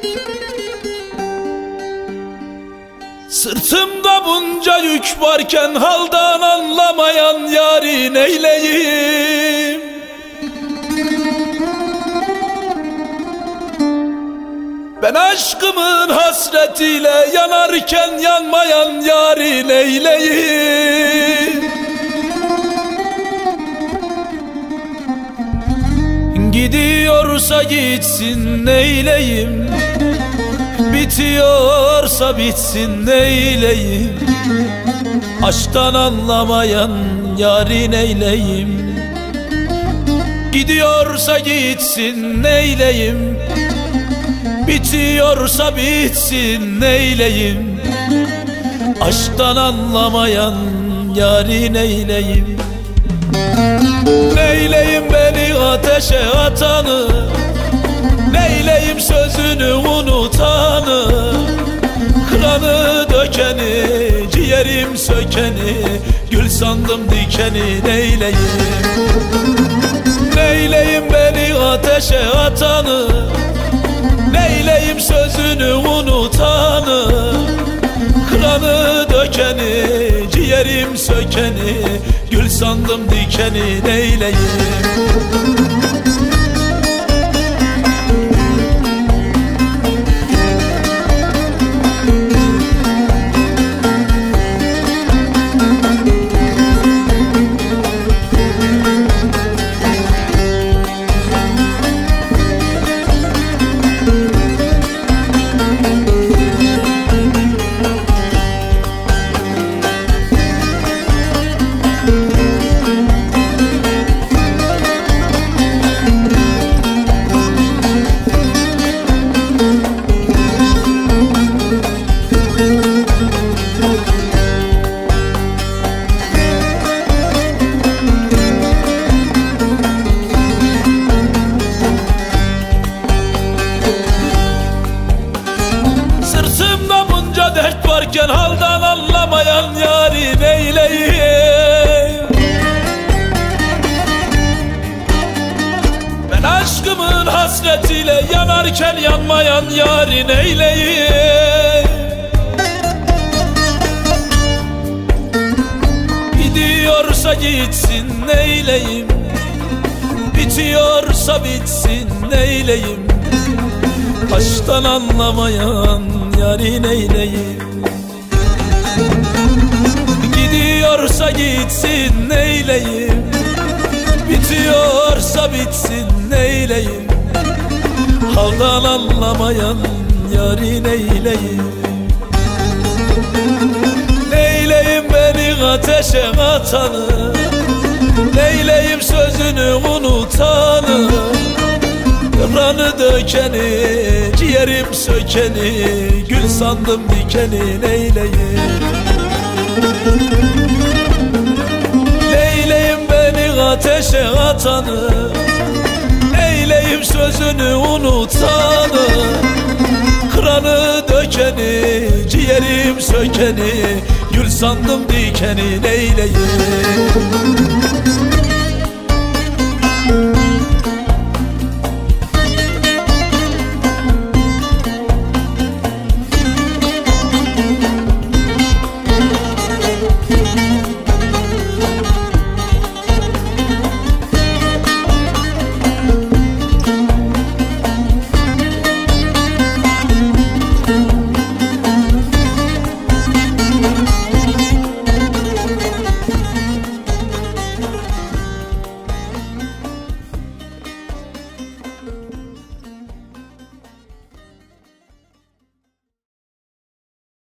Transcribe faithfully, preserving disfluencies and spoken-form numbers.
Sırtımda bunca yük varken haldan anlamayan yâri neyleyim? Ben aşkımın hasretiyle yanarken yanmayan yâri neyleyim? Gidiyorsa gitsin neyleyim? Bitiyorsa bitsin neyleyim? Aşktan anlamayan yâri neyleyim? Gidiyorsa gitsin neyleyim? Bitiyorsa bitsin neyleyim? Aşktan anlamayan yâri neyleyim? Neyleyim beni ateşe atanı? Neyleyim sözünü unutanı? Kıranı dökeni, ciğerim sökeni, gül sandım dikeni neyleyim? Neyleyim beni ateşe atanı? Neyleyim sözünü unutanı? Kıranı dökeni, ciğerim sökeni, gül sandım dikeni neyleyim? Sırtımda bunca dert varken haldan anlamayan yâri neyleyim? Ben aşkımın hasretiyle yanarken yanmayan yâri neyleyim? Gidiyorsa gitsin neyleyim? Bitiyorsa bitsin neyleyim? Aşktan anlamayan yâri neyleyim? Gidiyorsa gitsin neyleyim? Bitiyorsa bitsin neyleyim? Haldan anlamayan yâri neyleyim? Neyleyim beni ateşe atanı? Neyleyim sözünü unutanı? Kıranı dökeni, ciğerim sökeni, gül sandım dikeni neyleyim? Neyleyim beni ateşe atanı? Neyleyim sözünü unutanı? Kıranı dökeni, ciğerim sökeni, gül sandım dikeni neyleyim?